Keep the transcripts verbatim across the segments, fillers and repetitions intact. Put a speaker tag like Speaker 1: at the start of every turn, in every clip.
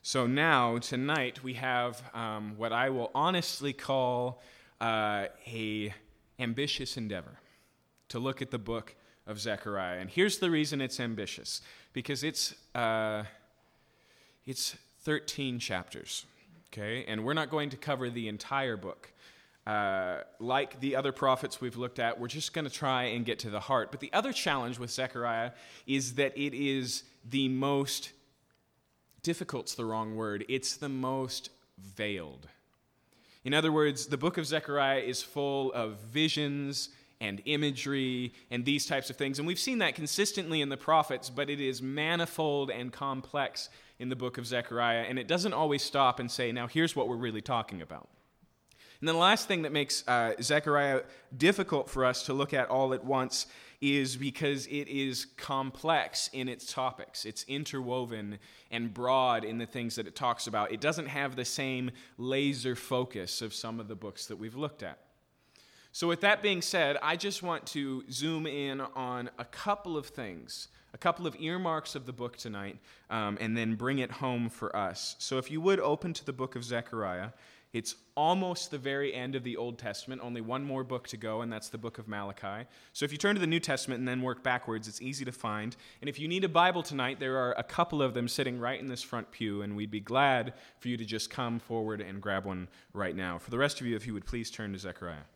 Speaker 1: So now, tonight, we have um, what I will honestly call uh, a ambitious endeavor, to look at the book of Zechariah. And here's the reason it's ambitious, because it's uh, it's thirteen chapters, okay? And we're not going to cover the entire book. Uh, like the other prophets we've looked at, we're just going to try and get to the heart. But the other challenge with Zechariah is that it is the most difficult's the wrong word. It's the most veiled. In other words, the book of Zechariah is full of visions and imagery and these types of things. And we've seen that consistently in the prophets, but it is manifold and complex in the book of Zechariah. And it doesn't always stop and say, now here's what we're really talking about. And then the last thing that makes uh, Zechariah difficult for us to look at all at once is because it is complex in its topics. It's interwoven and broad in the things that it talks about. It doesn't have the same laser focus of some of the books that we've looked at. So with that being said, I just want to zoom in on a couple of things, a couple of earmarks of the book tonight, um, and then bring it home for us. So if you would open to the book of Zechariah, it's almost the very end of the Old Testament, only one more book to go, and that's the book of Malachi. So if you turn to the New Testament and then work backwards, it's easy to find. And if you need a Bible tonight, there are a couple of them sitting right in this front pew, and we'd be glad for you to just come forward and grab one right now. For the rest of you, if you would please turn to Zechariah.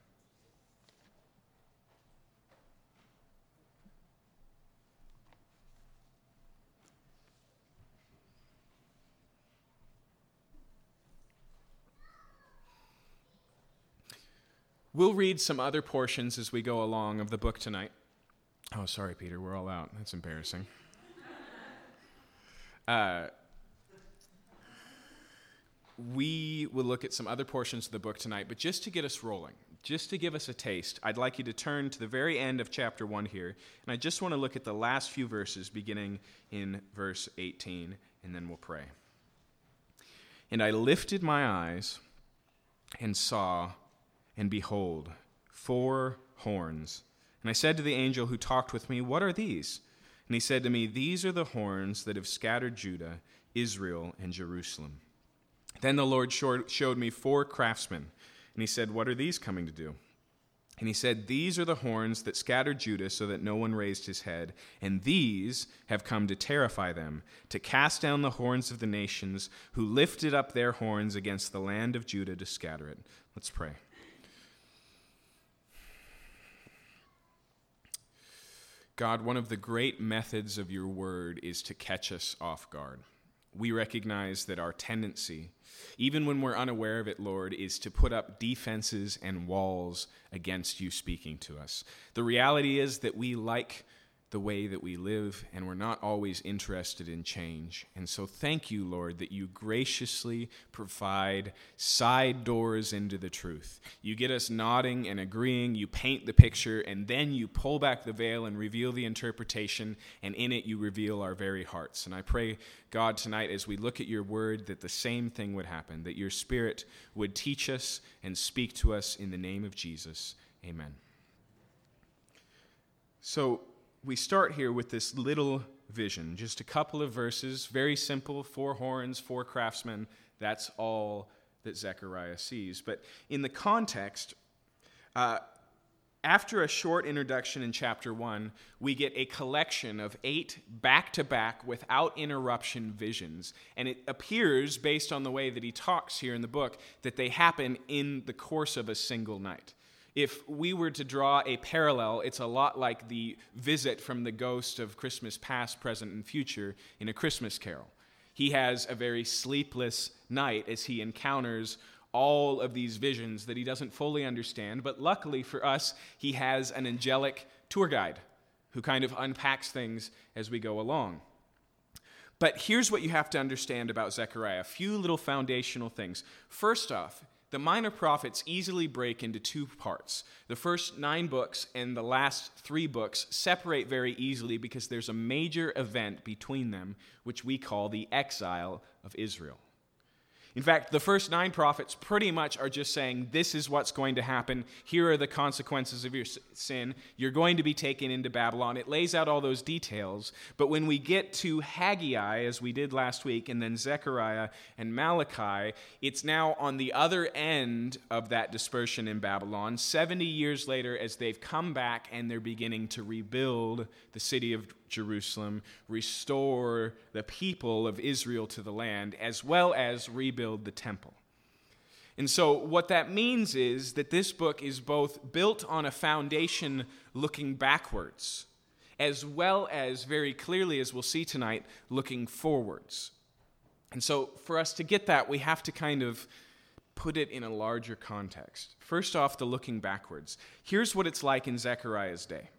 Speaker 1: We'll read some other portions as we go along of the book tonight. Oh, sorry, Peter, we're all out. That's embarrassing. Uh, we will look at some other portions of the book tonight, but just to get us rolling, just to give us a taste, I'd like you to turn to the very end of chapter one here, and I just want to look at the last few verses, beginning in verse eighteen, and then we'll pray. And I lifted my eyes and saw, and behold, four horns. And I said to the angel who talked with me, what are these? And he said to me, these are the horns that have scattered Judah, Israel, and Jerusalem. Then the Lord showed me four craftsmen. And he said, what are these coming to do? And he said, these are the horns that scattered Judah so that no one raised his head. And these have come to terrify them, to cast down the horns of the nations who lifted up their horns against the land of Judah to scatter it. Let's pray. God, one of the great methods of your word is to catch us off guard. We recognize that our tendency, even when we're unaware of it, Lord, is to put up defenses and walls against you speaking to us. The reality is that we like the way that we live, and we're not always interested in change. And so thank you, Lord, that you graciously provide side doors into the truth. You get us nodding and agreeing, you paint the picture, and then you pull back the veil and reveal the interpretation, and in it you reveal our very hearts. And I pray, God, tonight as we look at your word, that the same thing would happen, that your Spirit would teach us and speak to us in the name of Jesus. Amen. So, we start here with this little vision, just a couple of verses, very simple, four horns, four craftsmen. That's all that Zechariah sees. But in the context, uh, after a short introduction in chapter one, we get a collection of eight back-to-back, without interruption visions. And it appears, based on the way that he talks here in the book, that they happen in the course of a single night. If we were to draw a parallel, it's a lot like the visit from the ghost of Christmas past, present, and future in A Christmas Carol. He has a very sleepless night as he encounters all of these visions that he doesn't fully understand, but luckily for us, he has an angelic tour guide who kind of unpacks things as we go along. But here's what you have to understand about Zechariah, a few little foundational things. First off, the minor prophets easily break into two parts. The first nine books and the last three books separate very easily because there's a major event between them, which we call the exile of Israel. In fact, the first nine prophets pretty much are just saying, this is what's going to happen. Here are the consequences of your sin. You're going to be taken into Babylon. It lays out all those details. But when we get to Haggai, as we did last week, and then Zechariah and Malachi, it's now on the other end of that dispersion in Babylon, seventy years later, as they've come back and they're beginning to rebuild the city of Jerusalem, restore the people of Israel to the land, as well as rebuild the temple. And so what that means is that this book is both built on a foundation looking backwards, as well as, very clearly, as we'll see tonight, looking forwards. And so for us to get that, we have to kind of put it in a larger context. First off, the looking backwards. Here's what it's like in Zechariah's day.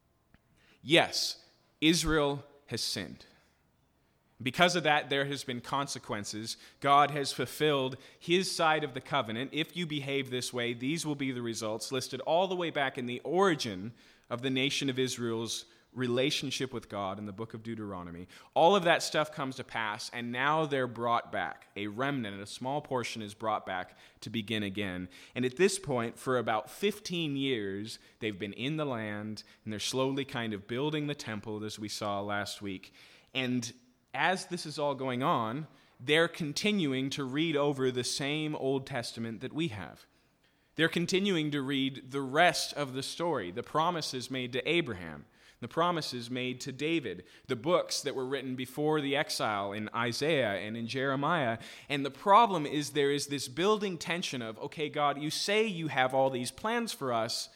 Speaker 1: Yes, Israel has sinned. Because of that, there has been consequences. God has fulfilled his side of the covenant. If you behave this way, these will be the results, listed all the way back in the origin of the nation of Israel's relationship with God in the book of Deuteronomy. All of that stuff comes to pass, and now they're brought back. A remnant, a small portion, is brought back to begin again. And at this point, for about fifteen years, they've been in the land, and they're slowly kind of building the temple, as we saw last week. And as this is all going on, they're continuing to read over the same Old Testament that we have. They're continuing to read the rest of the story, the promises made to Abraham, the promises made to David, the books that were written before the exile in Isaiah and in Jeremiah. And the problem is there is this building tension of, okay, God, you say you have all these plans for us.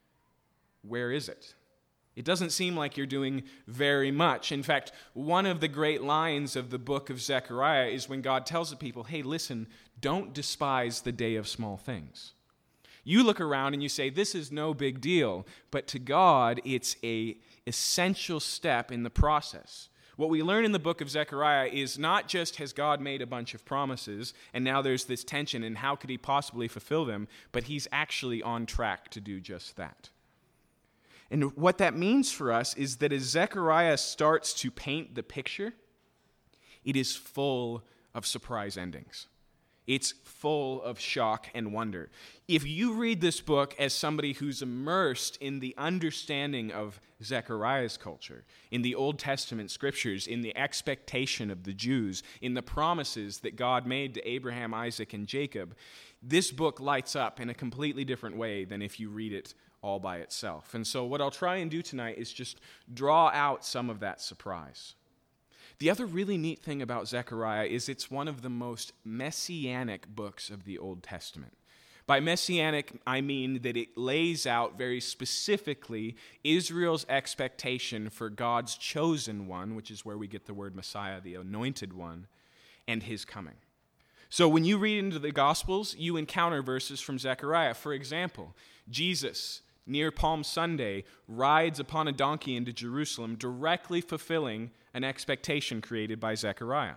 Speaker 1: Where is it? It doesn't seem like you're doing very much. In fact, one of the great lines of the book of Zechariah is when God tells the people, hey, listen, don't despise the day of small things. You look around and you say, this is no big deal, but to God, it's a essential step in the process. What we learn in the book of Zechariah is not just has God made a bunch of promises, and now there's this tension, and how could he possibly fulfill them, but he's actually on track to do just that. And what that means for us is that as Zechariah starts to paint the picture, it is full of surprise endings. It's full of shock and wonder. If you read this book as somebody who's immersed in the understanding of Zechariah's culture, in the Old Testament scriptures, in the expectation of the Jews, in the promises that God made to Abraham, Isaac, and Jacob, this book lights up in a completely different way than if you read it all by itself. And so what I'll try and do tonight is just draw out some of that surprise. The other really neat thing about Zechariah is it's one of the most messianic books of the Old Testament. By messianic, I mean that it lays out very specifically Israel's expectation for God's chosen one, which is where we get the word Messiah, the anointed one, and his coming. So when you read into the Gospels, you encounter verses from Zechariah. For example, Jesus, near Palm Sunday, rides upon a donkey into Jerusalem, directly fulfilling an expectation created by Zechariah.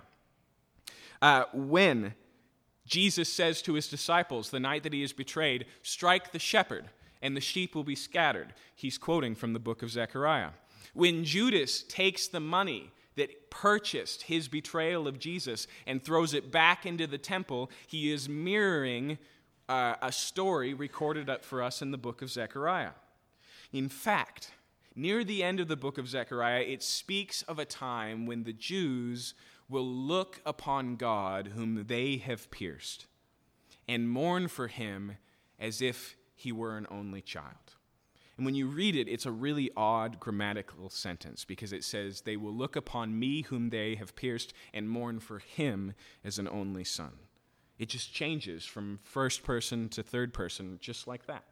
Speaker 1: Uh, when Jesus says to his disciples, the night that he is betrayed, strike the shepherd, and the sheep will be scattered. He's quoting from the book of Zechariah. When Judas takes the money that purchased his betrayal of Jesus and throws it back into the temple, he is mirroring uh, a story recorded up for us in the book of Zechariah. In fact, near the end of the book of Zechariah, it speaks of a time when the Jews will look upon God whom they have pierced and mourn for him as if he were an only child. And when you read it, it's a really odd grammatical sentence because it says, they will look upon me whom they have pierced and mourn for him as an only son. It just changes from first person to third person, just like that.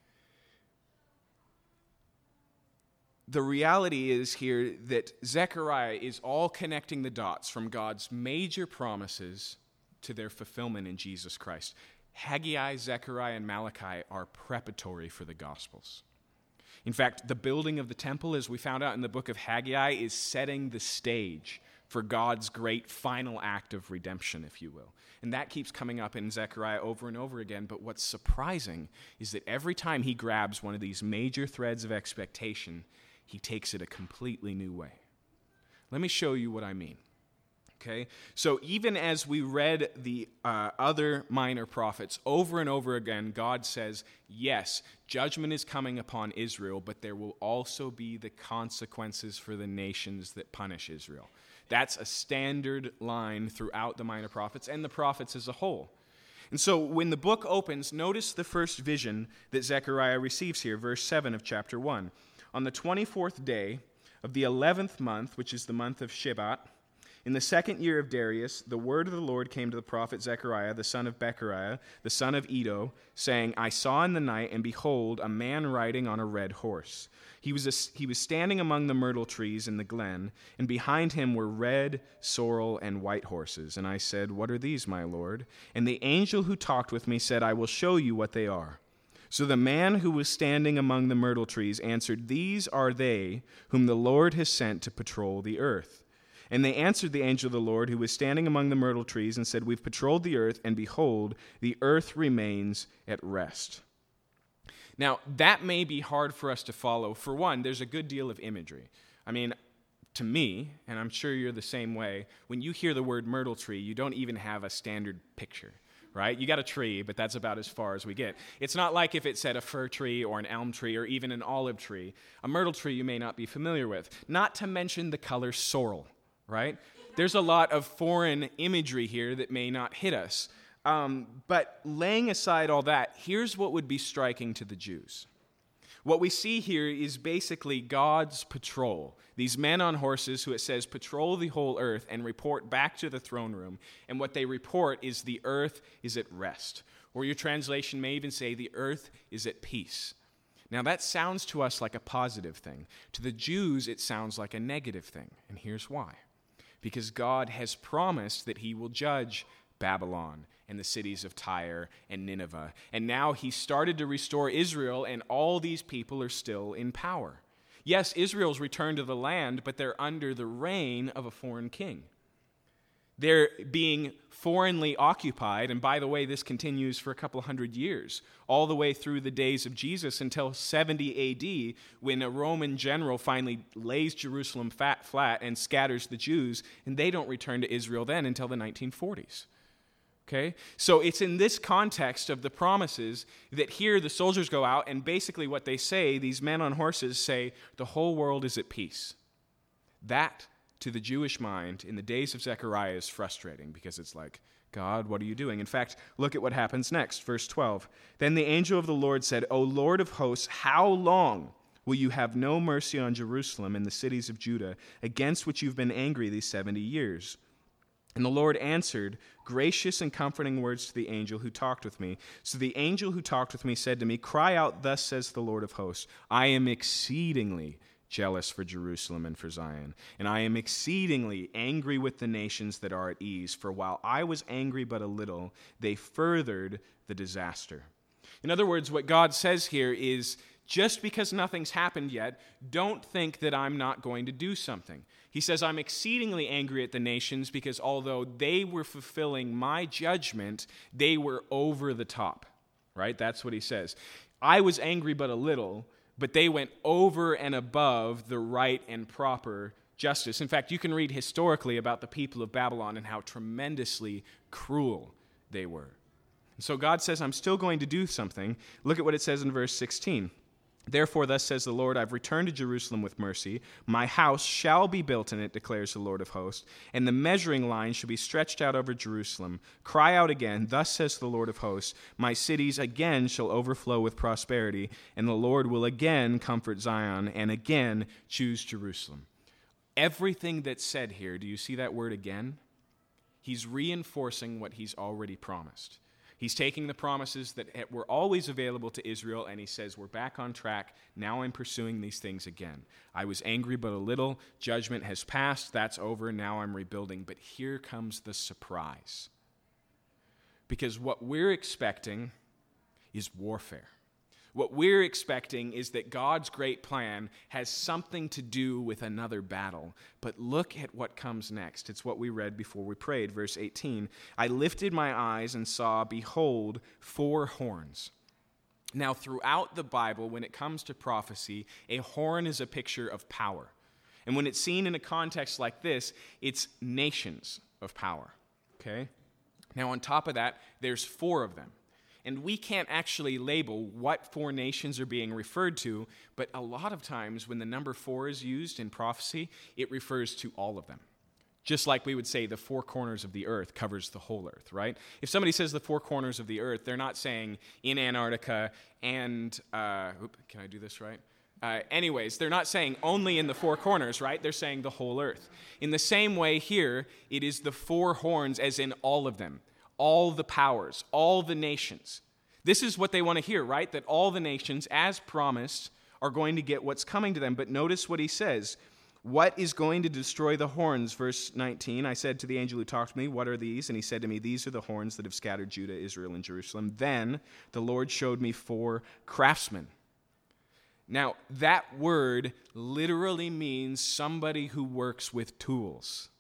Speaker 1: The reality is here that Zechariah is all connecting the dots from God's major promises to their fulfillment in Jesus Christ. Haggai, Zechariah, and Malachi are preparatory for the Gospels. In fact, the building of the temple, as we found out in the book of Haggai, is setting the stage for God's great final act of redemption, if you will. And that keeps coming up in Zechariah over and over again. But what's surprising is that every time he grabs one of these major threads of expectation, he takes it a completely new way. Let me show you what I mean. Okay, so even as we read the uh, other minor prophets, over and over again, God says, yes, judgment is coming upon Israel, but there will also be the consequences for the nations that punish Israel. That's a standard line throughout the minor prophets and the prophets as a whole. And so when the book opens, notice the first vision that Zechariah receives here, verse seven of chapter one. On the twenty-fourth day of the eleventh month, which is the month of Shebat, in the second year of Darius, the word of the Lord came to the prophet Zechariah, the son of Bechariah, the son of Iddo, saying, I saw in the night, and behold, a man riding on a red horse. He was, a, he was standing among the myrtle trees in the glen, and behind him were red, sorrel, and white horses. And I said, What are these, my Lord? And the angel who talked with me said, I will show you what they are. So the man who was standing among the myrtle trees answered, These are they whom the Lord has sent to patrol the earth. And they answered the angel of the Lord, who was standing among the myrtle trees, and said, We've patrolled the earth, and behold, the earth remains at rest. Now, that may be hard for us to follow. For one, there's a good deal of imagery. I mean, to me, and I'm sure you're the same way, when you hear the word myrtle tree, you don't even have a standard picture, right? You got a tree, but that's about as far as we get. It's not like if it said a fir tree or an elm tree or even an olive tree. A myrtle tree you may not be familiar with, not to mention the color sorrel. Right? There's a lot of foreign imagery here that may not hit us. Um, but laying aside all that, here's what would be striking to the Jews. What we see here is basically God's patrol. These men on horses who it says patrol the whole earth and report back to the throne room. And what they report is the earth is at rest. Or your translation may even say the earth is at peace. Now that sounds to us like a positive thing. To the Jews, it sounds like a negative thing. And here's why. Because God has promised that he will judge Babylon and the cities of Tyre and Nineveh. And now he's started to restore Israel, and all these people are still in power. Yes, Israel's returned to the land, but they're under the reign of a foreign king. They're being foreignly occupied, and by the way, this continues for a couple hundred years, all the way through the days of Jesus until seventy A D, when a Roman general finally lays Jerusalem fat, flat and scatters the Jews, and they don't return to Israel then until the nineteen forties. Okay? So it's in this context of the promises that here the soldiers go out, and basically what they say, these men on horses say, the whole world is at peace. That to the Jewish mind in the days of Zechariah is frustrating because it's like, God, what are you doing? In fact, look at what happens next, verse twelve. Then the angel of the Lord said, O Lord of hosts, how long will you have no mercy on Jerusalem and the cities of Judah, against which you've been angry these seventy years? And the Lord answered gracious and comforting words to the angel who talked with me. So the angel who talked with me said to me, Cry out, thus says the Lord of hosts, I am exceedingly jealous for Jerusalem and for Zion, and I am exceedingly angry with the nations that are at ease, for while I was angry but a little, they furthered the disaster. In other words, what God says here is, just because nothing's happened yet, don't think that I'm not going to do something. He says, I'm exceedingly angry at the nations because although they were fulfilling my judgment, they were over the top, right? That's what he says. I was angry but a little, but they went over and above the right and proper justice. In fact, you can read historically about the people of Babylon and how tremendously cruel they were. And so God says, I'm still going to do something. Look at what it says in verse sixteen. Therefore, thus says the Lord, I've returned to Jerusalem with mercy. My house shall be built in it, declares the Lord of hosts, and the measuring line shall be stretched out over Jerusalem. Cry out again, thus says the Lord of hosts, my cities again shall overflow with prosperity, and the Lord will again comfort Zion, and again choose Jerusalem. Everything that's said here, do you see that word again? He's reinforcing what he's already promised. He's taking the promises that were always available to Israel, and he says, we're back on track. Now I'm pursuing these things again. I was angry but a little. Judgment has passed. That's over. Now I'm rebuilding. But here comes the surprise. Because what we're expecting is warfare. What we're expecting is that God's great plan has something to do with another battle. But look at what comes next. It's what we read before we prayed, verse eighteen. I lifted my eyes and saw, behold, four horns. Now, throughout the Bible, when it comes to prophecy, a horn is a picture of power. And when it's seen in a context like this, it's nations. of power, okay? Now, on top of that, there's four of them. And we can't actually label what four nations are being referred to, but a lot of times when the number four is used in prophecy, it refers to all of them. Just like we would say the four corners of the earth covers the whole earth, right? If somebody says the four corners of the earth, they're not saying in Antarctica and, uh, oops, can I do this right? Uh, anyways, they're not saying only in the four corners, right? They're saying the whole earth. In the same way here, it is the four horns as in all of them. All the powers, all the nations. This is what they want to hear, right? That all the nations, as promised, are going to get what's coming to them. But notice what he says. What is going to destroy the horns? Verse nineteen, I said to the angel who talked to me, what are these? And he said to me, these are the horns that have scattered Judah, Israel, and Jerusalem. Then the Lord showed me four craftsmen. Now, that word literally means somebody who works with tools.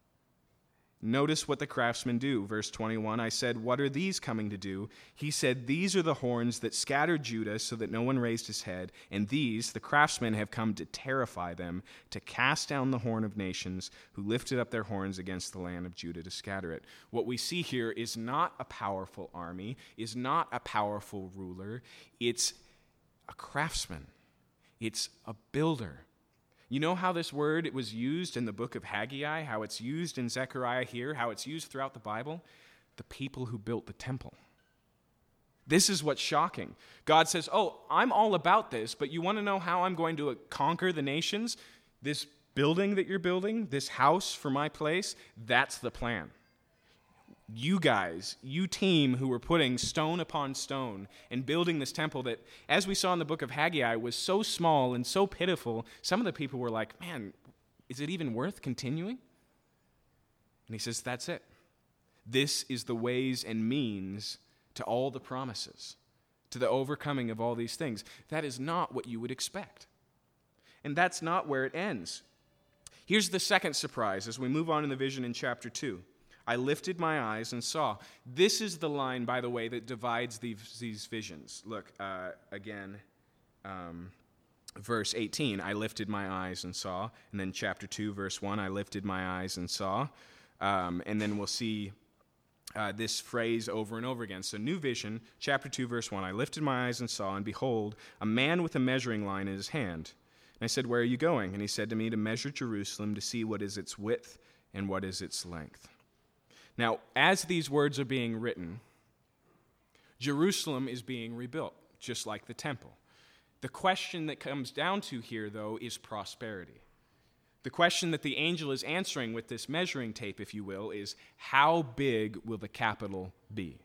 Speaker 1: Notice what the craftsmen do. Verse twenty-one, I said, what are these coming to do? He said, these are the horns that scattered Judah so that no one raised his head. And these, the craftsmen, have come to terrify them, to cast down the horn of nations who lifted up their horns against the land of Judah to scatter it. What we see here is not a powerful army, is not a powerful ruler. It's a craftsman. It's a builder. You know how this word it was used in the book of Haggai, how it's used in Zechariah here, how it's used throughout the Bible? The people who built the temple. This is what's shocking. God says, oh, I'm all about this, but you want to know how I'm going to conquer the nations? This building that you're building, this house for my place, that's the plan. You guys, you team who were putting stone upon stone and building this temple that, as we saw in the book of Haggai, was so small and so pitiful, some of the people were like, man, is it even worth continuing? And he says, that's it. This is the ways and means to all the promises, to the overcoming of all these things. That is not what you would expect. And that's not where it ends. Here's the second surprise as we move on in the vision in chapter two. I lifted my eyes and saw. This is the line, by the way, that divides these, these visions. Look, uh, again, um, verse eighteen, I lifted my eyes and saw. And then chapter two, verse one, I lifted my eyes and saw. Um, and then we'll see uh, this phrase over and over again. So new vision, chapter two, verse one, I lifted my eyes and saw, and behold, a man with a measuring line in his hand. And I said, where are you going? And he said to me, to measure Jerusalem, to see what is its width and what is its length. Now, as these words are being written, Jerusalem is being rebuilt, just like the temple. The question that comes down to here, though, is prosperity. The question that the angel is answering with this measuring tape, if you will, is how big will the capital be?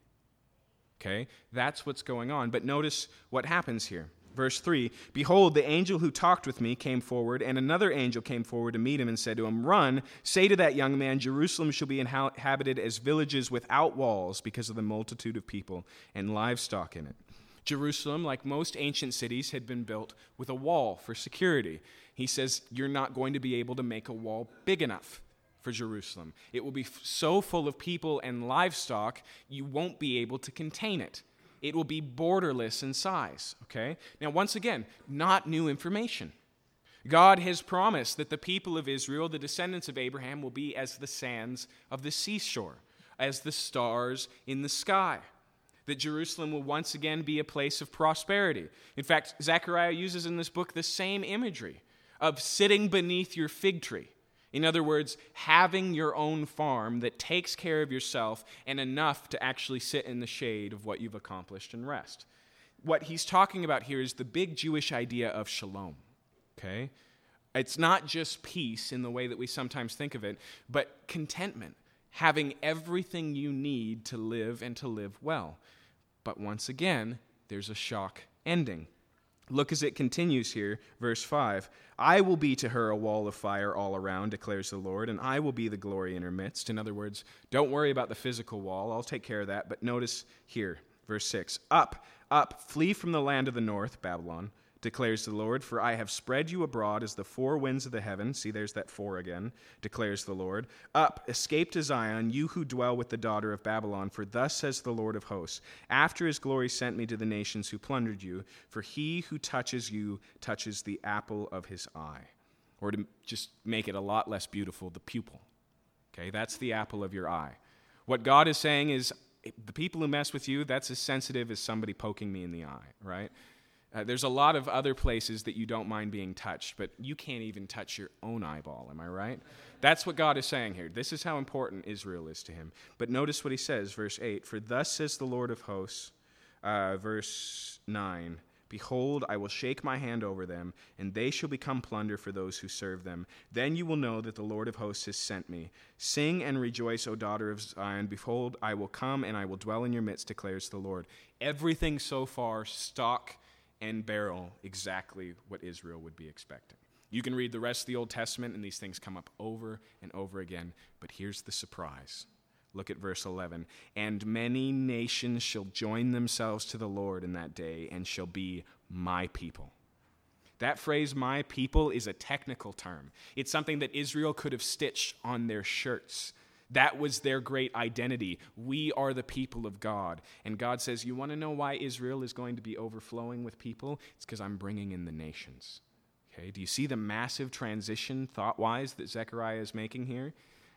Speaker 1: Okay, that's what's going on. But notice what happens here. Verse three, behold, the angel who talked with me came forward, and another angel came forward to meet him and said to him, run, say to that young man, Jerusalem shall be inhabited as villages without walls because of the multitude of people and livestock in it. Jerusalem, like most ancient cities, had been built with a wall for security. He says, you're not going to be able to make a wall big enough for Jerusalem. It will be so full of people and livestock, you won't be able to contain it. It will be borderless in size, okay? Now, once again, not new information. God has promised that the people of Israel, the descendants of Abraham, will be as the sands of the seashore, as the stars in the sky, that Jerusalem will once again be a place of prosperity. In fact, Zechariah uses in this book the same imagery of sitting beneath your fig tree. In other words, having your own farm that takes care of yourself and enough to actually sit in the shade of what you've accomplished and rest. What he's talking about here is the big Jewish idea of shalom, okay? It's not just peace in the way that we sometimes think of it, but contentment, having everything you need to live and to live well. But once again, there's a shock ending. Look as it continues here, verse five. I will be to her a wall of fire all around, declares the Lord, and I will be the glory in her midst. In other words, don't worry about the physical wall. I'll take care of that. But notice here, verse six. Up, up, flee from the land of the north, Babylon, declares the Lord, for I have spread you abroad as the four winds of the heaven. See, there's that four again, declares the Lord. Up, escape to Zion, you who dwell with the daughter of Babylon, for thus says the Lord of hosts, after his glory sent me to the nations who plundered you, for he who touches you touches the apple of his eye. Or to just make it a lot less beautiful, the pupil. Okay, that's the apple of your eye. What God is saying is, the people who mess with you, that's as sensitive as somebody poking me in the eye, right? Uh, there's a lot of other places that you don't mind being touched, but you can't even touch your own eyeball, am I right? That's what God is saying here. This is how important Israel is to him. But notice what he says, verse eight, for thus says the Lord of hosts, uh, verse nine, behold, I will shake my hand over them, and they shall become plunder for those who serve them. Then you will know that the Lord of hosts has sent me. Sing and rejoice, O daughter of Zion. Behold, I will come, and I will dwell in your midst, declares the Lord. Everything so far, stock and barrel, exactly what Israel would be expecting. You can read the rest of the Old Testament, and these things come up over and over again. But here's the surprise. Look at verse eleven. And many nations shall join themselves to the Lord in that day, and shall be my people. That phrase, my people, is a technical term. It's something that Israel could have stitched on their shirts. That was their great identity. We are the people of God. And God says, you want to know why Israel is going to be overflowing with people? It's because I'm bringing in the nations. Okay, do you see the massive transition, thought-wise, that Zechariah is making here?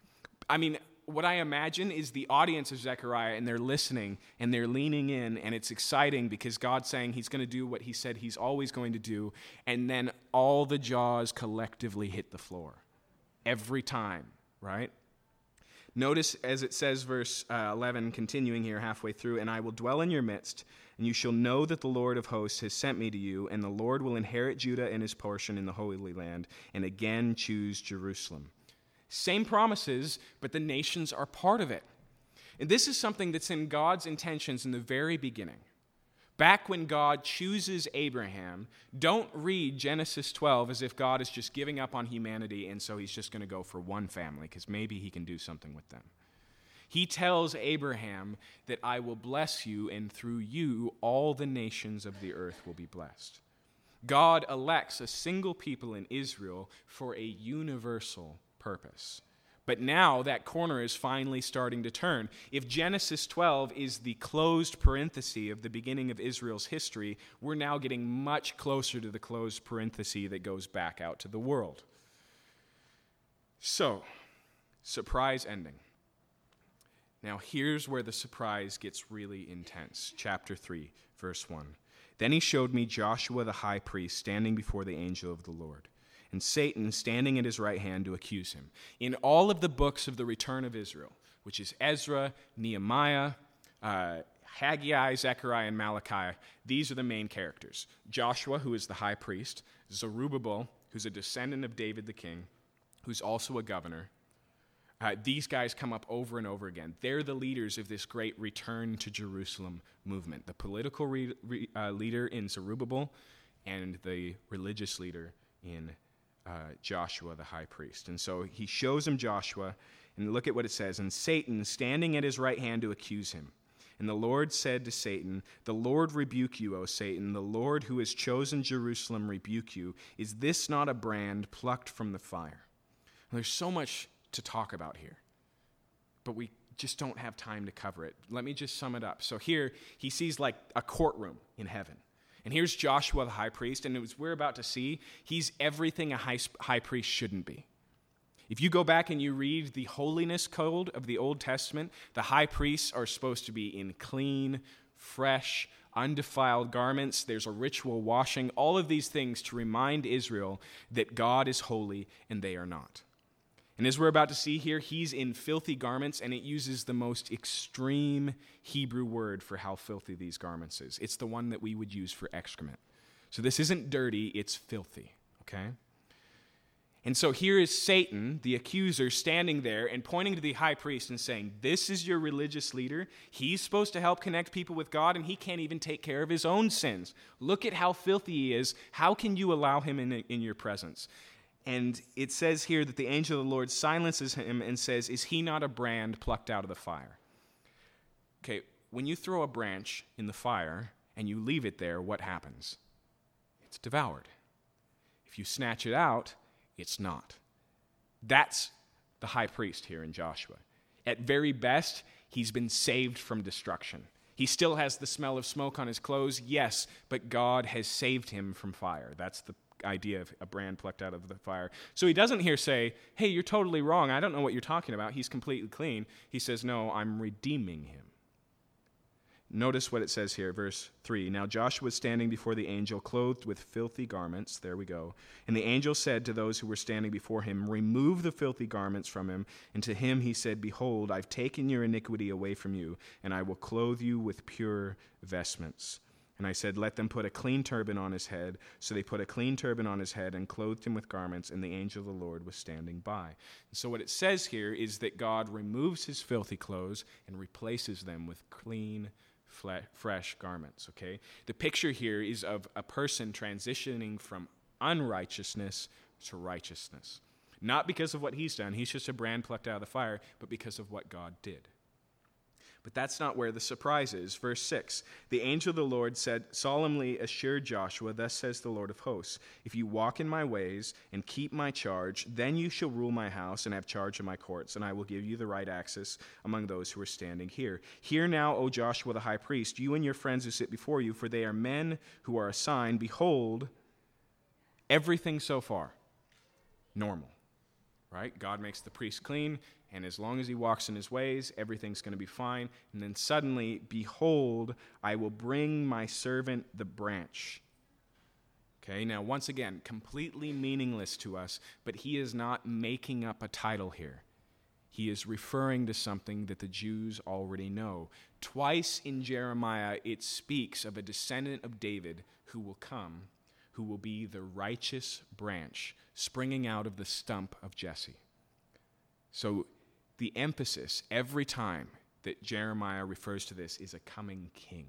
Speaker 1: I mean, what I imagine is the audience of Zechariah, and they're listening, and they're leaning in, and it's exciting because God's saying he's going to do what he said he's always going to do, and then all the jaws collectively hit the floor. Every time, right? Notice as it says, verse uh, eleven, continuing here halfway through, and I will dwell in your midst, and you shall know that the Lord of hosts has sent me to you, and the Lord will inherit Judah and his portion in the Holy Land, and again choose Jerusalem. Same promises, but the nations are part of it. And this is something that's in God's intentions in the very beginning. Back when God chooses Abraham, don't read Genesis twelve as if God is just giving up on humanity and so he's just going to go for one family because maybe he can do something with them. He tells Abraham that I will bless you, and through you all the nations of the earth will be blessed. God elects a single people in Israel for a universal purpose. But now that corner is finally starting to turn. If Genesis twelve is the closed parenthesis of the beginning of Israel's history, we're now getting much closer to the closed parenthesis that goes back out to the world. So, surprise ending. Now here's where the surprise gets really intense. Chapter three, verse one. Then he showed me Joshua the high priest standing before the angel of the Lord, and Satan standing at his right hand to accuse him. In all of the books of the return of Israel, which is Ezra, Nehemiah, uh, Haggai, Zechariah, and Malachi, these are the main characters. Joshua, who is the high priest, Zerubbabel, who's a descendant of David the king, who's also a governor. Uh, these guys come up over and over again. They're the leaders of this great return to Jerusalem movement. The political re- re- uh, leader in Zerubbabel and the religious leader in Uh, Joshua, the high priest. And so he shows him Joshua, and look at what it says. And Satan standing at his right hand to accuse him. And the Lord said to Satan, the Lord rebuke you, O Satan. The Lord who has chosen Jerusalem rebuke you. Is this not a brand plucked from the fire? Well, there's so much to talk about here, but we just don't have time to cover it. Let me just sum it up. So here he sees like a courtroom in heaven. And here's Joshua the high priest, and as we're about to see, he's everything a high, high priest shouldn't be. If you go back and you read the holiness code of the Old Testament, the high priests are supposed to be in clean, fresh, undefiled garments. There's a ritual washing, all of these things to remind Israel that God is holy and they are not. And as we're about to see here, he's in filthy garments, and it uses the most extreme Hebrew word for how filthy these garments is. It's the one that we would use for excrement. So this isn't dirty, it's filthy, okay? And so here is Satan, the accuser, standing there and pointing to the high priest and saying, this is your religious leader. He's supposed to help connect people with God, and he can't even take care of his own sins. Look at how filthy he is. How can you allow him in, in your presence? And it says here that the angel of the Lord silences him and says, is he not a brand plucked out of the fire? Okay, when you throw a branch in the fire and you leave it there, what happens? It's devoured. If you snatch it out, it's not. That's the high priest here in Joshua. At very best, he's been saved from destruction. He still has the smell of smoke on his clothes, yes, but God has saved him from fire. That's the idea of a brand plucked out of the fire. So he doesn't here say, hey, you're totally wrong. I don't know what you're talking about. He's completely clean. He says, no, I'm redeeming him. Notice what it says here, verse three. Now Joshua was standing before the angel, clothed with filthy garments. There we go. And the angel said to those who were standing before him, remove the filthy garments from him. And to him he said, behold, I've taken your iniquity away from you, and I will clothe you with pure vestments. And I said, let them put a clean turban on his head. So they put a clean turban on his head and clothed him with garments, and the angel of the Lord was standing by. And so what it says here is that God removes his filthy clothes and replaces them with clean, fresh garments, okay? The picture here is of a person transitioning from unrighteousness to righteousness. Not because of what he's done. He's just a brand plucked out of the fire, but because of what God did. But that's not where the surprise is. Verse six, the angel of the Lord said, solemnly assured Joshua, thus says the Lord of hosts, if you walk in my ways and keep my charge, then you shall rule my house and have charge of my courts, and I will give you the right access among those who are standing here. Hear now, O Joshua the high priest, you and your friends who sit before you, for they are men who are assigned. Behold, everything so far, normal, right? God makes the priest clean. And as long as he walks in his ways, everything's going to be fine. And then suddenly, behold, I will bring my servant the branch. Okay, now once again, completely meaningless to us, but he is not making up a title here. He is referring to something that the Jews already know. Twice in Jeremiah, it speaks of a descendant of David who will come, who will be the righteous branch springing out of the stump of Jesse. So the emphasis every time that Jeremiah refers to this is a coming king.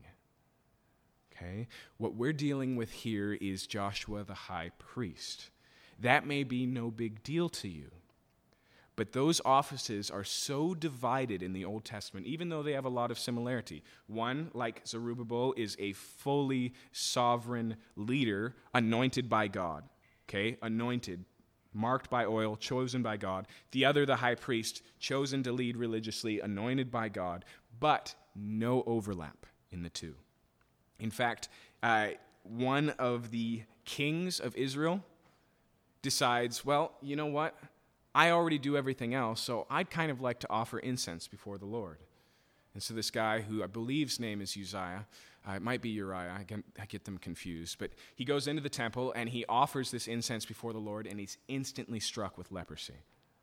Speaker 1: Okay? What we're dealing with here is Joshua the high priest. That may be no big deal to you, but those offices are so divided in the Old Testament, even though they have a lot of similarity. One, like Zerubbabel, is a fully sovereign leader anointed by God. Okay? Anointed, marked by oil, chosen by God. The other, the high priest, chosen to lead religiously, anointed by God, but no overlap in the two. In fact, uh, one of the kings of Israel decides, well, you know what? I already do everything else, so I'd kind of like to offer incense before the Lord. And so this guy, who I believe's name is Uzziah, Uh, it might be Uriah, I get, I get them confused. But he goes into the temple and he offers this incense before the Lord, and he's instantly struck with leprosy.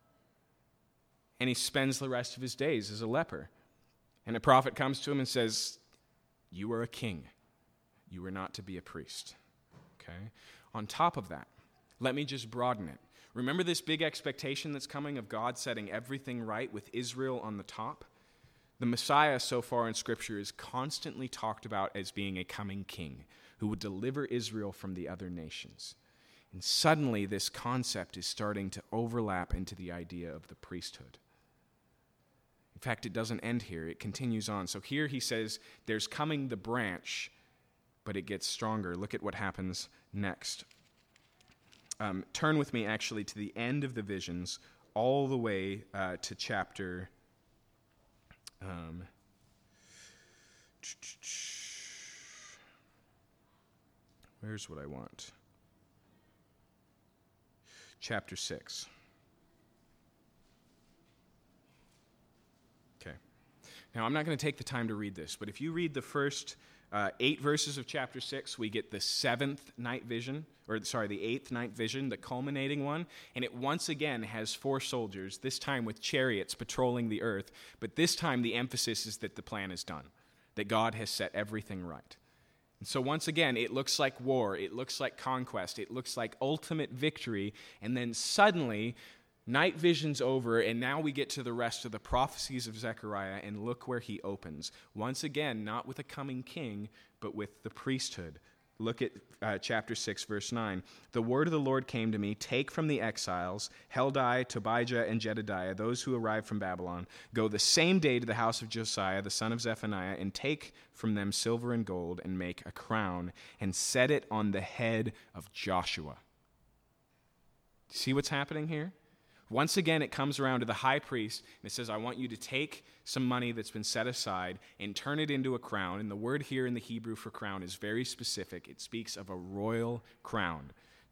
Speaker 1: And he spends the rest of his days as a leper. And a prophet comes to him and says, you are a king. You are not to be a priest. Okay? On top of that, let me just broaden it. Remember this big expectation that's coming of God setting everything right with Israel on the top? The Messiah so far in Scripture is constantly talked about as being a coming king who would deliver Israel from the other nations. And suddenly this concept is starting to overlap into the idea of the priesthood. In fact, it doesn't end here. It continues on. So here he says, there's coming the branch, but it gets stronger. Look at what happens next. Um, turn with me actually to the end of the visions, all the way uh, to chapter... Um, where's what I want? Chapter six. Okay. Now, I'm not going to take the time to read this, but if you read the first uh, eight verses of chapter six, we get the seventh night vision, or sorry, the eighth night vision, the culminating one, and it once again has four soldiers, this time with chariots patrolling the earth, but this time the emphasis is that the plan is done, that God has set everything right. And so once again, it looks like war, it looks like conquest, it looks like ultimate victory, and then suddenly, night vision's over, and now we get to the rest of the prophecies of Zechariah, and look where he opens. Once again, not with a coming king, but with the priesthood. Look at uh, chapter six, verse nine. The word of the Lord came to me, take from the exiles, Heldai, Tobijah, and Jedediah, those who arrived from Babylon, go the same day to the house of Josiah, the son of Zephaniah, and take from them silver and gold, and make a crown, and set it on the head of Joshua. See what's happening here? Once again, it comes around to the high priest, and it says, I want you to take some money that's been set aside and turn it into a crown. And the word here in the Hebrew for crown is very specific. It speaks of a royal crown.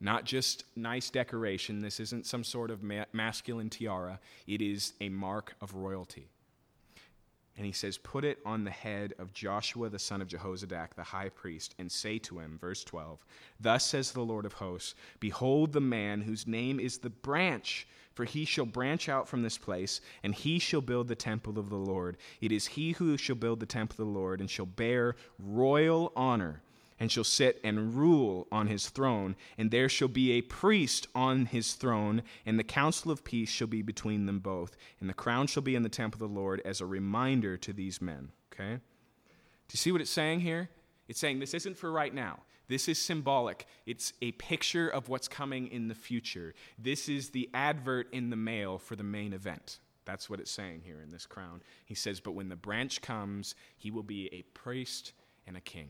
Speaker 1: Not just nice decoration. This isn't some sort of ma- masculine tiara. It is a mark of royalty. And he says, put it on the head of Joshua the son of Jehozadak, the high priest, and say to him, verse twelve, thus says the Lord of hosts, behold the man whose name is the branch, for he shall branch out from this place, and he shall build the temple of the Lord. It is he who shall build the temple of the Lord, and shall bear royal honor, and shall sit and rule on his throne, and there shall be a priest on his throne, and the counsel of peace shall be between them both, and the crown shall be in the temple of the Lord as a reminder to these men. Okay? Do you see what it's saying here? It's saying this isn't for right now. This is symbolic. It's a picture of what's coming in the future. This is the advert in the mail for the main event. That's what it's saying here in this crown. He says, but when the branch comes, he will be a priest and a king.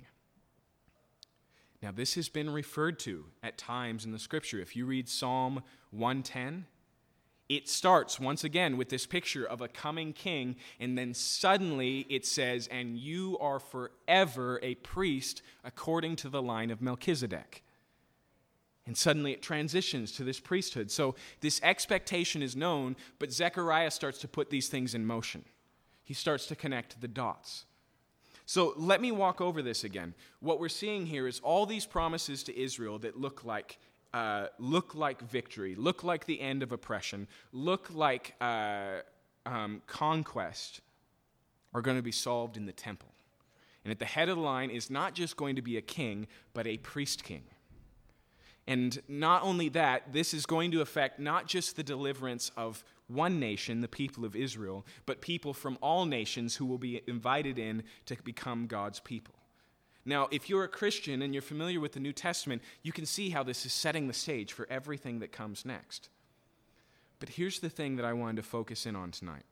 Speaker 1: Now, this has been referred to at times in the scripture. If you read Psalm one ten, it starts once again with this picture of a coming king, and then suddenly it says, and you are forever a priest according to the line of Melchizedek. And suddenly it transitions to this priesthood. So this expectation is known, but Zechariah starts to put these things in motion. He starts to connect the dots. So let me walk over this again. What we're seeing here is all these promises to Israel that look like uh, look like victory, look like the end of oppression, look like uh, um, conquest, are going to be solved in the temple. And at the head of the line is not just going to be a king, but a priest king. And not only that, this is going to affect not just the deliverance of one nation, the people of Israel, but people from all nations who will be invited in to become God's people. Now, if you're a Christian and you're familiar with the New Testament, you can see how this is setting the stage for everything that comes next. But here's the thing that I wanted to focus in on tonight.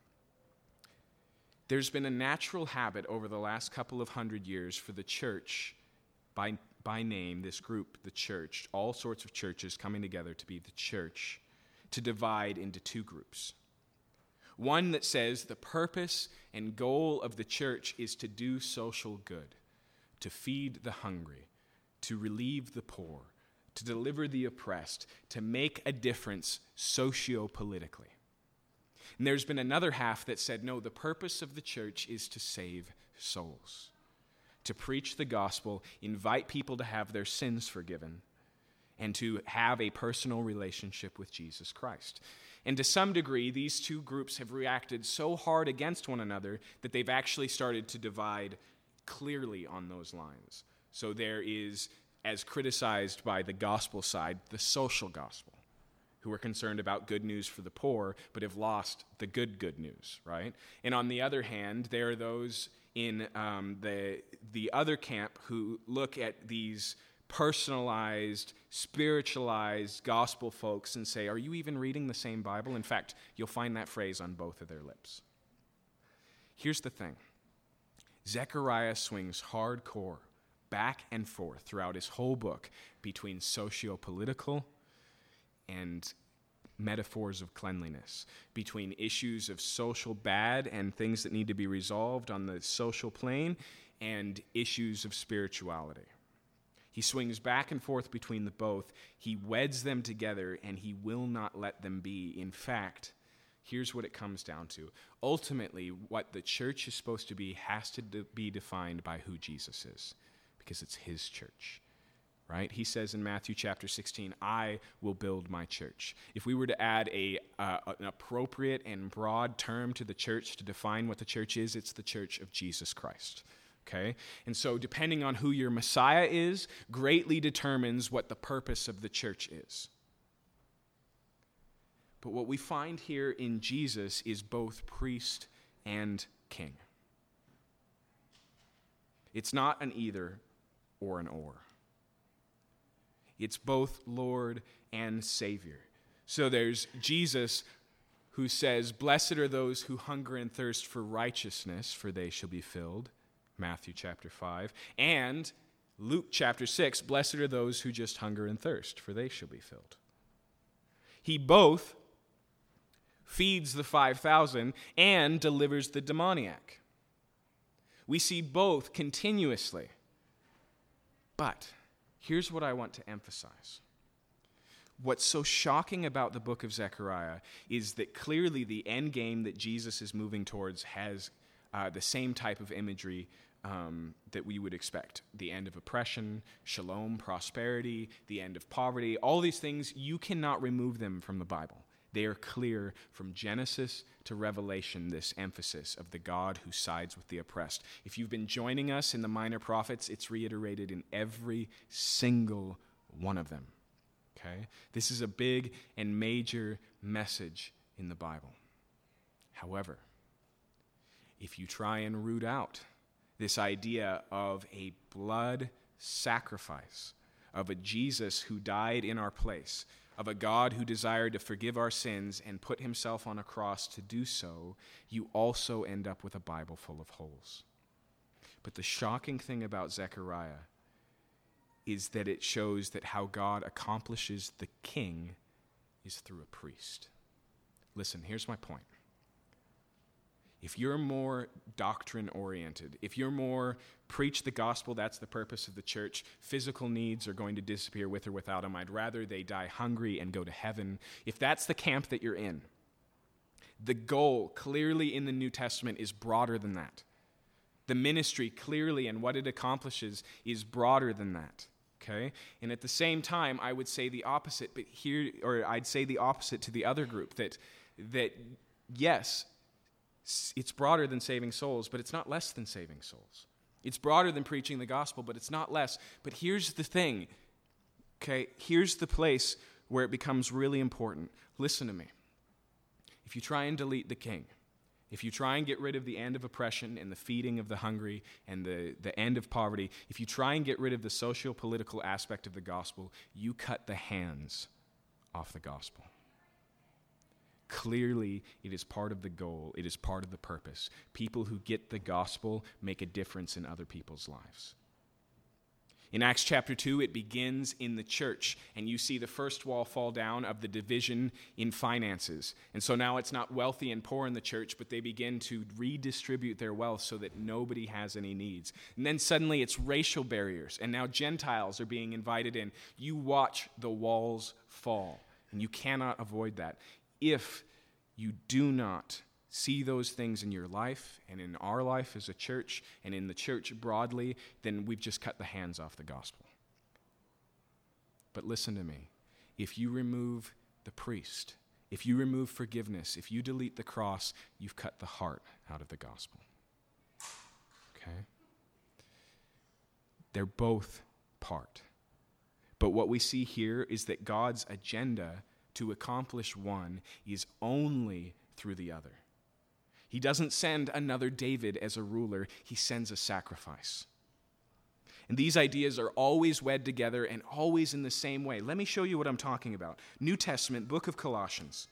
Speaker 1: There's been a natural habit over the last couple of hundred years for the church, by, by name, this group, the church, all sorts of churches coming together to be the church, to divide into two groups. One that says the purpose and goal of the church is to do social good, to feed the hungry, to relieve the poor, to deliver the oppressed, to make a difference socio-politically. And there's been another half that said, no, the purpose of the church is to save souls, to preach the gospel, invite people to have their sins forgiven, and to have a personal relationship with Jesus Christ. And to some degree, these two groups have reacted so hard against one another that they've actually started to divide clearly on those lines. So there is, as criticized by the gospel side, the social gospel, who are concerned about good news for the poor, but have lost the good, good news, right? And on the other hand, there are those in um, the the other camp who look at these personalized, spiritualized gospel folks and say, are you even reading the same Bible? In fact, you'll find that phrase on both of their lips. Here's the thing. Zechariah swings hardcore back and forth throughout his whole book between socio-political and metaphors of cleanliness, between issues of social bad and things that need to be resolved on the social plane and issues of spirituality. He swings back and forth between the both. He weds them together, and he will not let them be. In fact, here's what it comes down to. Ultimately, what the church is supposed to be has to de- be defined by who Jesus is, because it's his church, right? He says in Matthew chapter sixteen, I will build my church. If we were to add a uh, an appropriate and broad term to the church to define what the church is, it's the church of Jesus Christ. Okay? And so depending on who your Messiah is, greatly determines what the purpose of the church is. But what we find here in Jesus is both priest and king. It's not an either or an or. It's both Lord and Savior. So there's Jesus who says, blessed are those who hunger and thirst for righteousness, for they shall be filled. Matthew chapter five, and Luke chapter six, blessed are those who just hunger and thirst, for they shall be filled. He both feeds the five thousand and delivers the demoniac. We see both continuously. But here's what I want to emphasize. what's so shocking about the book of Zechariah is that clearly the end game that Jesus is moving towards has uh, the same type of imagery um, that we would expect. The end of oppression, shalom, prosperity, the end of poverty, all these things, you cannot remove them from the Bible. They are clear from Genesis to Revelation, this emphasis of the God who sides with the oppressed. If you've been joining us in the minor prophets, it's reiterated in every single one of them. Okay? This is a big and major message in the Bible. However, if you try and root out this idea of a blood sacrifice, of a Jesus who died in our place, of a God who desired to forgive our sins and put himself on a cross to do so, you also end up with a Bible full of holes. But the shocking thing about Zechariah is that it shows that how God accomplishes the king is through a priest. Listen, here's my point. If you're more doctrine-oriented, if you're more preach the gospel, that's the purpose of the church, physical needs are going to disappear with or without them, I'd rather they die hungry and go to heaven. If that's the camp that you're in, the goal clearly in the New Testament is broader than that. The ministry clearly and what it accomplishes is broader than that. Okay? And at the same time, I would say the opposite, but here, or I'd say the opposite to the other group, that that yes, it's broader than saving souls, but it's not less than saving souls. It's broader than preaching the gospel, but it's not less. But here's the thing, okay? Here's the place where it becomes really important. Listen to me. If you try and delete the king, if you try and get rid of the end of oppression and the feeding of the hungry and the, the end of poverty, if you try and get rid of the socio-political aspect of the gospel, you cut the hands off the gospel. Clearly, it is part of the goal. It is part of the purpose. People who get the gospel make a difference in other people's lives. In Acts chapter two, it begins in the church, and you see the first wall fall down of the division in finances. And so now it's not wealthy and poor in the church, but they begin to redistribute their wealth so that nobody has any needs. And then suddenly it's racial barriers, and now Gentiles are being invited in. You watch the walls fall, and you cannot avoid that. If you do not see those things in your life and in our life as a church and in the church broadly, then we've just cut the hands off the gospel. But listen to me. If you remove the priest, if you remove forgiveness, if you delete the cross, you've cut the heart out of the gospel. Okay? They're both part. But what we see here is that God's agenda to accomplish one is only through the other. He doesn't send another David as a ruler, he sends a sacrifice. And these ideas are always wed together and always in the same way. Let me show you what I'm talking about. New Testament, book of Colossians.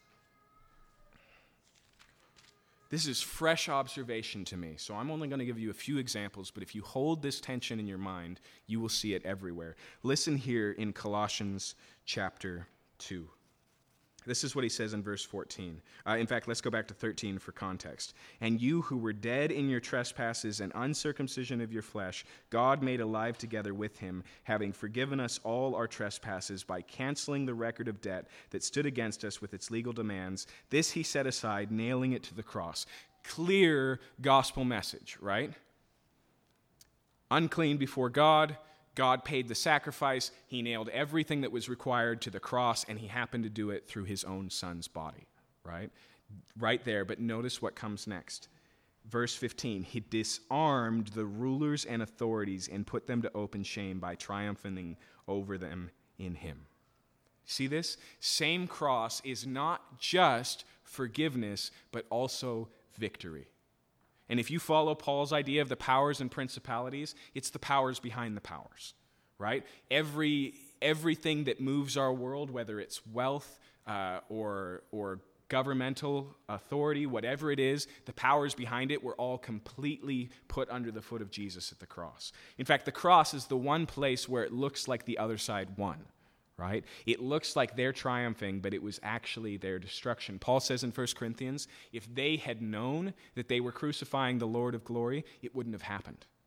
Speaker 1: This is fresh observation to me, so I'm only going to give you a few examples, but if you hold this tension in your mind, you will see it everywhere. Listen here in Colossians chapter two. This is what he says in verse fourteen. Uh, in fact, let's go back to thirteen for context. And you who were dead in your trespasses and uncircumcision of your flesh, God made alive together with him, having forgiven us all our trespasses by canceling the record of debt that stood against us with its legal demands. This he set aside, nailing it to the cross. Clear gospel message, right? Unclean before God. God paid the sacrifice, he nailed everything that was required to the cross, and he happened to do it through his own son's body, right? Right there, but notice what comes next. Verse fifteen, he disarmed the rulers and authorities and put them to open shame by triumphing over them in him. See this? Same cross is not just forgiveness, but also victory. And if you follow Paul's idea of the powers and principalities, it's the powers behind the powers, right? Every everything that moves our world, whether it's wealth uh, or or governmental authority, whatever it is, the powers behind it were all completely put under the foot of Jesus at the cross. In fact, the cross is the one place where it looks like the other side won. Right? It looks like they're triumphing, but it was actually their destruction. Paul says in First Corinthians, if they had known that they were crucifying the Lord of glory, it wouldn't have happened.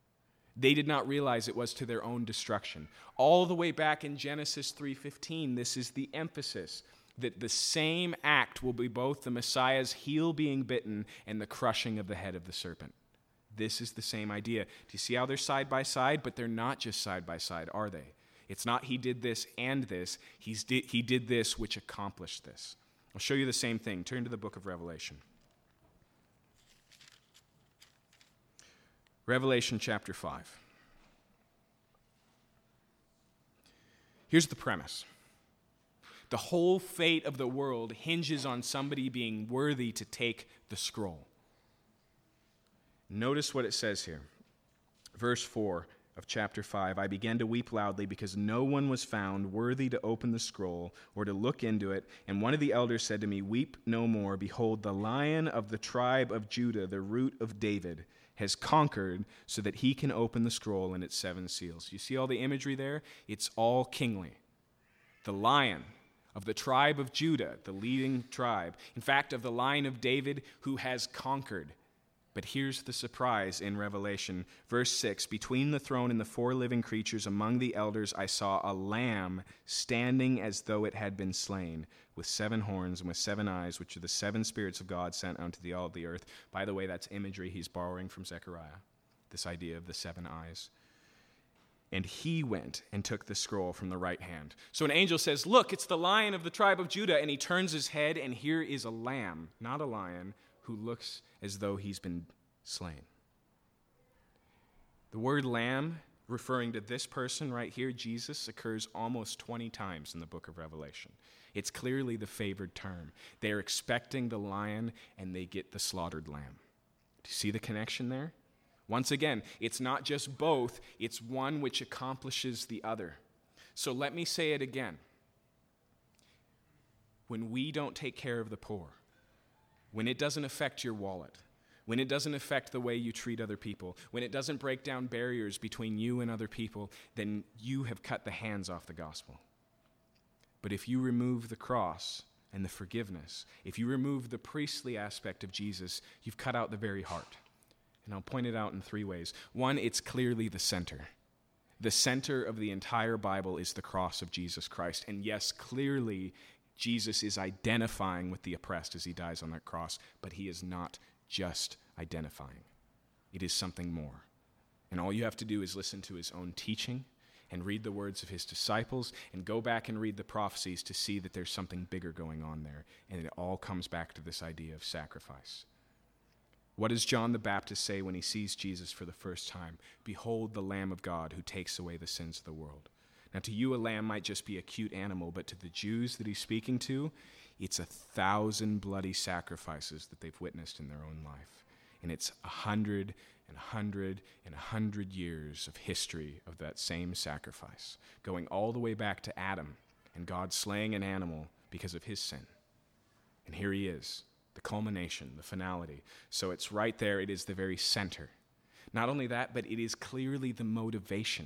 Speaker 1: They did not realize it was to their own destruction. All the way back in Genesis three fifteen, this is the emphasis, that the same act will be both the Messiah's heel being bitten and the crushing of the head of the serpent. This is the same idea. Do you see how they're side by side? But they're not just side by side, are they? It's not he did this and this. He's di- he did this which accomplished this. I'll show you the same thing. Turn to the book of Revelation. Revelation chapter five. Here's the premise. The whole fate of the world hinges on somebody being worthy to take the scroll. Notice what it says here. Verse four of chapter five. I began to weep loudly because no one was found worthy to open the scroll or to look into it. And one of the elders said to me, weep no more. Behold, the Lion of the tribe of Judah, the root of David, has conquered so that he can open the scroll and its seven seals. You see all the imagery there? It's all kingly. The Lion of the tribe of Judah, the leading tribe. In fact, of the line of David who has conquered. But here's the surprise in Revelation. Verse six, between the throne and the four living creatures among the elders, I saw a lamb standing as though it had been slain, with seven horns and with seven eyes, which are the seven spirits of God sent unto the all of the earth. By the way, that's imagery he's borrowing from Zechariah, this idea of the seven eyes. And he went and took the scroll from the right hand. So an angel says, look, it's the Lion of the tribe of Judah. And he turns his head, and here is a lamb, not a lion, who looks as though he's been slain. The word lamb, referring to this person right here, Jesus, occurs almost twenty times in the book of Revelation. It's clearly the favored term. They're expecting the lion, and they get the slaughtered lamb. Do you see the connection there? Once again, it's not just both, it's one which accomplishes the other. So let me say it again. When we don't take care of the poor, when it doesn't affect your wallet, when it doesn't affect the way you treat other people, when it doesn't break down barriers between you and other people, then you have cut the hands off the gospel. But if you remove the cross and the forgiveness, if you remove the priestly aspect of Jesus, you've cut out the very heart. And I'll point it out in three ways. One, it's clearly the center. The center of the entire Bible is the cross of Jesus Christ. And yes, clearly, Jesus is identifying with the oppressed as he dies on that cross, but he is not just identifying. It is something more. And all you have to do is listen to his own teaching and read the words of his disciples and go back and read the prophecies to see that there's something bigger going on there. And it all comes back to this idea of sacrifice. What does John the Baptist say when he sees Jesus for the first time? Behold the Lamb of God who takes away the sins of the world. Now, to you, a lamb might just be a cute animal, but to the Jews that he's speaking to, it's a thousand bloody sacrifices that they've witnessed in their own life. And it's a hundred and a hundred and a hundred years of history of that same sacrifice, going all the way back to Adam and God slaying an animal because of his sin. And here he is, the culmination, the finality. So it's right there. It is the very center. Not only that, but it is clearly the motivation.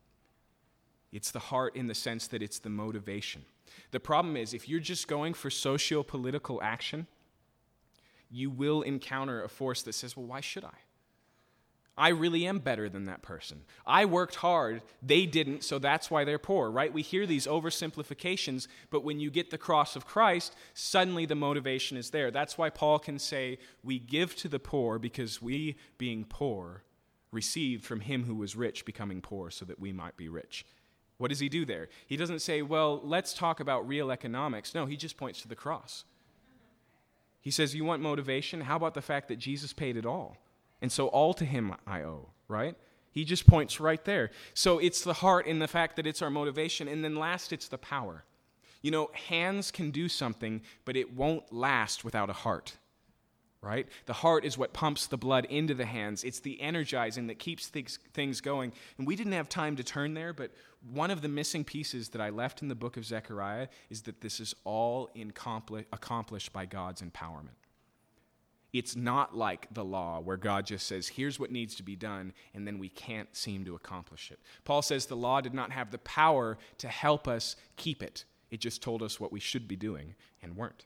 Speaker 1: It's the heart in the sense that it's the motivation. The problem is, if you're just going for socio-political action, you will encounter a force that says, well, why should I? I really am better than that person. I worked hard, they didn't, so that's why they're poor, right? We hear these oversimplifications, but when you get the cross of Christ, suddenly the motivation is there. That's why Paul can say, we give to the poor because we, being poor, received from him who was rich, becoming poor, so that we might be rich. What does he do there? He doesn't say, well, let's talk about real economics. No, he just points to the cross. He says, you want motivation? How about the fact that Jesus paid it all? And so all to him I owe, right? He just points right there. So it's the heart in the fact that it's our motivation. And then last, it's the power. You know, hands can do something, but it won't last without a heart, right? The heart is what pumps the blood into the hands. It's the energizing that keeps things, things going. And we didn't have time to turn there, but one of the missing pieces that I left in the book of Zechariah is that this is all incompli- accomplished by God's empowerment. It's not like the law where God just says, here's what needs to be done, and then we can't seem to accomplish it. Paul says the law did not have the power to help us keep it. It just told us what we should be doing and weren't.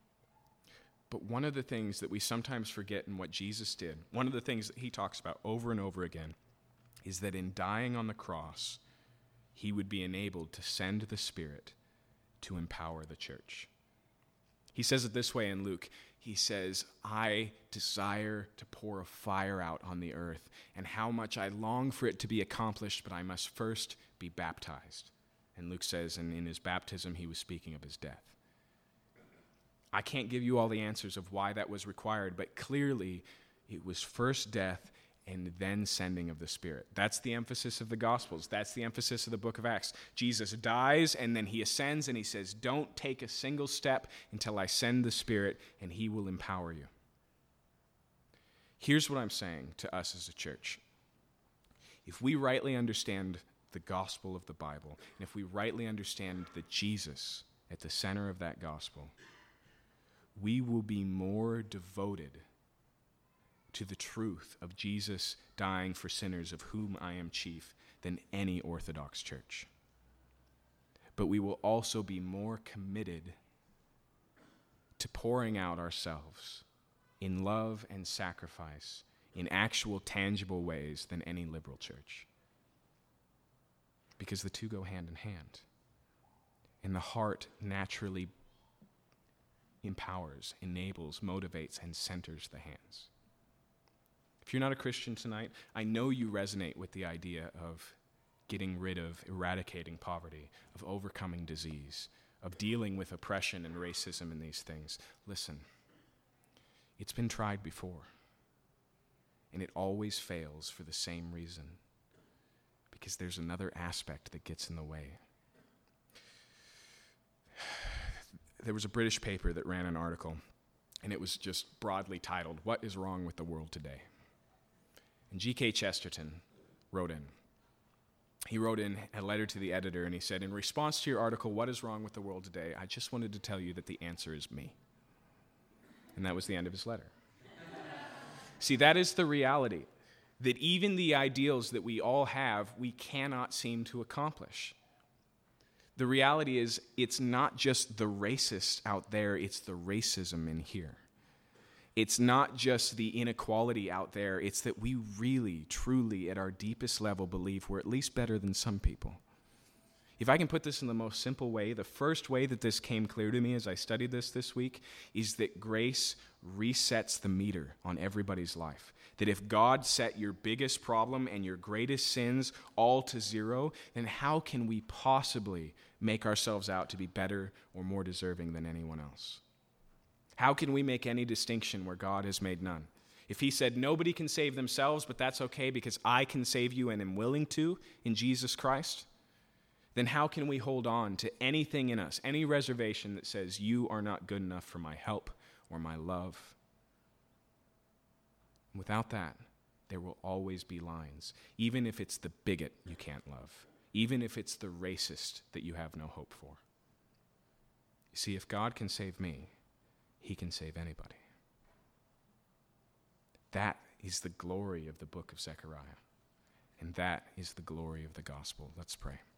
Speaker 1: But one of the things that we sometimes forget in what Jesus did, one of the things that he talks about over and over again, is that in dying on the cross, he would be enabled to send the Spirit to empower the church. He says it this way in Luke. He says, I desire to pour a fire out on the earth, and how much I long for it to be accomplished, but I must first be baptized. And Luke says, and in his baptism, he was speaking of his death. I can't give you all the answers of why that was required, but clearly it was first death and then sending of the Spirit. That's the emphasis of the Gospels. That's the emphasis of the book of Acts. Jesus dies, and then he ascends, and he says, don't take a single step until I send the Spirit, and he will empower you. Here's what I'm saying to us as a church. If we rightly understand the gospel of the Bible, and if we rightly understand the Jesus at the center of that gospel, we will be more devoted to the truth of Jesus dying for sinners, of whom I am chief, than any Orthodox church. But we will also be more committed to pouring out ourselves in love and sacrifice in actual tangible ways than any liberal church. Because the two go hand in hand. And the heart naturally empowers, enables, motivates, and centers the hands. If you're not a Christian tonight, I know you resonate with the idea of getting rid of, eradicating poverty, of overcoming disease, of dealing with oppression and racism and these things. Listen, it's been tried before, and it always fails for the same reason, because there's another aspect that gets in the way. There was a British paper that ran an article, and it was just broadly titled, "What is Wrong with the World Today?" And G K Chesterton wrote in. He wrote in a letter to the editor, and he said, in response to your article, "What is Wrong with the World Today?" I just wanted to tell you that the answer is me. And that was the end of his letter. See, that is the reality, that even the ideals that we all have, we cannot seem to accomplish. The reality is, it's not just the racist out there, it's the racism in here. It's not just the inequality out there, it's that we really, truly, at our deepest level, believe we're at least better than some people. If I can put this in the most simple way, the first way that this came clear to me as I studied this this week is that grace resets the meter on everybody's life. That if God set your biggest problem and your greatest sins all to zero, then how can we possibly make ourselves out to be better or more deserving than anyone else? How can we make any distinction where God has made none? If he said nobody can save themselves, but that's okay because I can save you and am willing to in Jesus Christ, then how can we hold on to anything in us, any reservation that says you are not good enough for my help or my love? Without that, there will always be lines, even if it's the bigot you can't love, even if it's the racist that you have no hope for. You see, if God can save me, he can save anybody. That is the glory of the book of Zechariah, and that is the glory of the gospel. Let's pray.